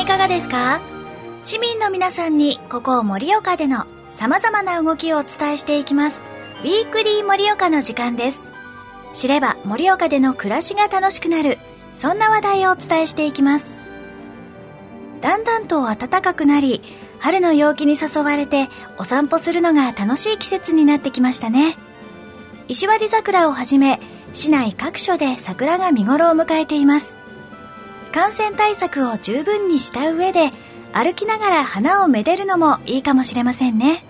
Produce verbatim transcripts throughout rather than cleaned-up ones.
かがですか？市民の皆さんにここ盛岡での様々な動きをお伝えしていきますウィークリー盛岡の時間です。知れば盛岡での暮らしが楽しくなる、そんな話題をお伝えしていきます。だんだんと暖かくなり、春の陽気に誘われてお散歩するのが楽しい季節になってきましたね。石割桜をはじめ市内各所で桜が見頃を迎えています。感染対策を十分にした上で歩きながら花をめでるのもいいかもしれませんね。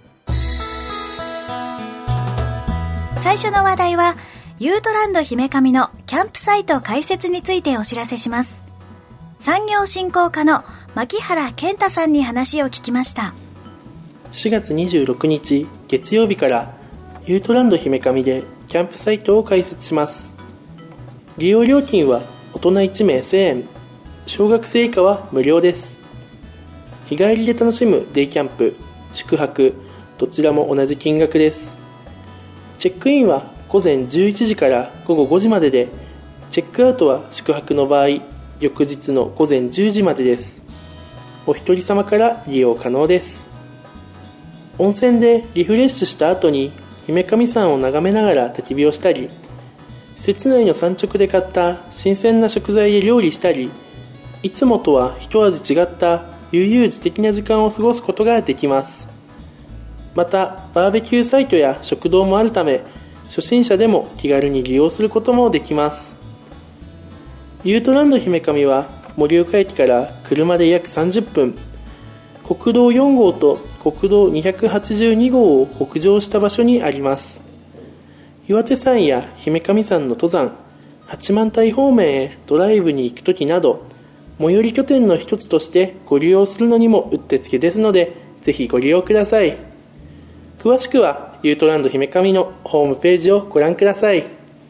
最初の話題はユートランド姫上のキャンプサイト開設についてお知らせします。産業振興課の牧原健太さんに話を聞きました。 しがつにじゅうろくにち月曜日からユートランド姫上でキャンプサイトを開設します。利用料金は大人いちめいせんえん、小学生以下は無料です。日帰りで楽しむデイキャンプ、宿泊、どちらも同じ金額です。チェックインは午前じゅういちじから午後ごじまでで、チェックアウトは宿泊の場合翌日の午前じゅうじまでです。お一人様から利用可能です。温泉でリフレッシュした後に姫上山を眺めながら焚き火をしたり、施設内の産直で買った新鮮な食材で料理したり、いつもとは一味違った悠々自適な時間を過ごすことができます。またバーベキューサイトや食堂もあるため、初心者でも気軽に利用することもできます。ユートランド姫上は盛岡駅から車で約さんじゅっぷん、国道よんごうと国道にひゃくはちじゅうにごうを北上した場所にあります。岩手山や姫上山の登山、八幡平方面へドライブに行くときなど、最寄り拠点の一つとしてご利用するのにもうってつけですので、ぜひご利用ください。詳しくはユートランド姫上のホームページをご覧ください。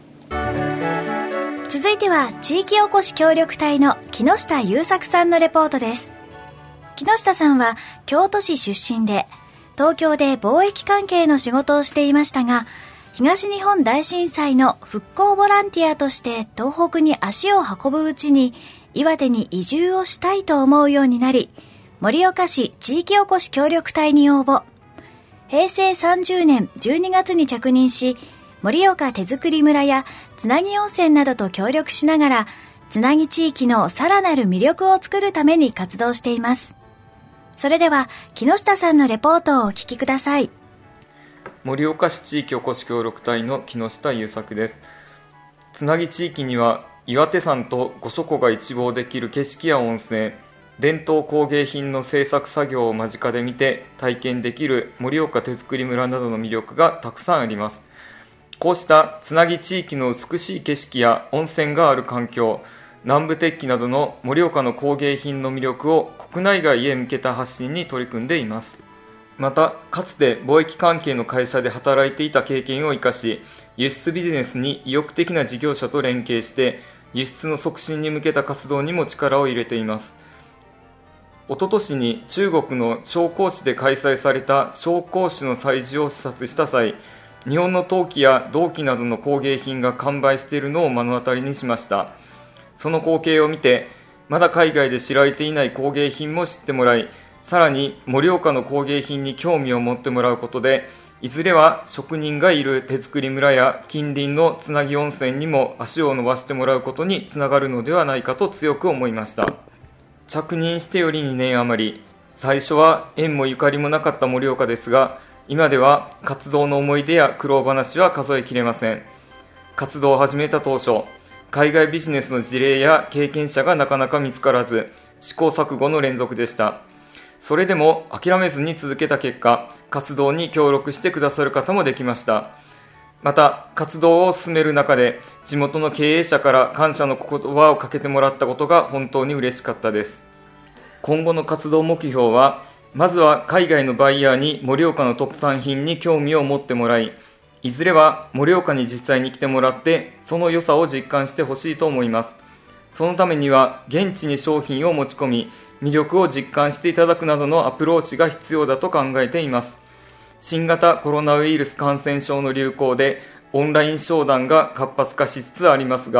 続いては地域おこし協力隊の木下優作さんのレポートです。木下さんは京都市出身で、東京で貿易関係の仕事をしていましたが、東日本大震災の復興ボランティアとして東北に足を運ぶうちに、岩手に移住をしたいと思うようになり、盛岡市地域おこし協力隊に応募。へいせいさんじゅうねんじゅうにがつに着任し、盛岡手づくり村やつなぎ温泉などと協力しながら、つなぎ地域のさらなる魅力を作るために活動しています。それでは木下さんのレポートをお聞きください。 盛岡市地域おこし協力隊の木下優作です。つなぎ地域には岩手山と五所湖が一望できる景色や温泉、伝統工芸品の制作作業を間近で見て体験できる盛岡手づくり村などの魅力がたくさんあります。こうしたつなぎ地域の美しい景色や温泉がある環境、南部鉄器などの盛岡の工芸品の魅力を国内外へ向けた発信に取り組んでいます。また、かつて貿易関係の会社で働いていた経験を生かし、輸出ビジネスに意欲的な事業者と連携して輸出の促進に向けた活動にも力を入れています。おととしに中国の紹興市で開催された紹興酒の催事を視察した際、日本の陶器や銅器などの工芸品が完売しているのを目の当たりにしました。その光景を見て、まだ海外で知られていない工芸品も知ってもらい、さらに盛岡の工芸品に興味を持ってもらうことで、いずれは職人がいる手づくり村や近隣のつなぎ温泉にも足を伸ばしてもらうことにつながるのではないかと強く思いました。着任してよりにねん余り、最初は縁もゆかりもなかった盛岡ですが、今では活動の思い出や苦労話は数えきれません。活動を始めた当初、海外ビジネスの事例や経験者がなかなか見つからず、試行錯誤の連続でした。それでも諦めずに続けた結果、活動に協力してくださる方もできました。また、活動を進める中で、地元の経営者から感謝の言葉をかけてもらったことが本当に嬉しかったです。今後の活動目標は、まずは海外のバイヤーに盛岡の特産品に興味を持ってもらい、いずれは盛岡に実際に来てもらって、その良さを実感してほしいと思います。そのためには、現地に商品を持ち込み、魅力を実感していただくなどのアプローチが必要だと考えています。新型コロナウイルス感染症の流行でオンライン商談が活発化しつつありますが、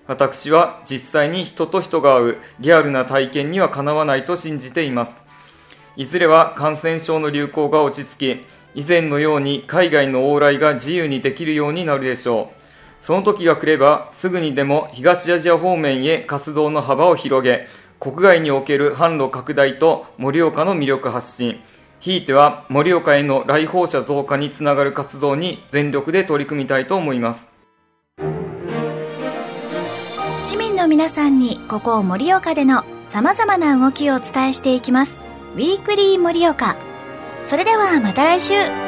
私は実際に人と人が会うリアルな体験にはかなわないと信じています。いずれは感染症の流行が落ち着き、以前のように海外の往来が自由にできるようになるでしょう。その時が来れば、すぐにでも東アジア方面へ活動の幅を広げ、国外における販路拡大と盛岡の魅力発信、ひいては盛岡への来訪者増加につながる活動に全力で取り組みたいと思います。 市民の皆さんにここ盛岡での様々な動きをお伝えしていきます。ウィークリー盛岡。それではまた来週。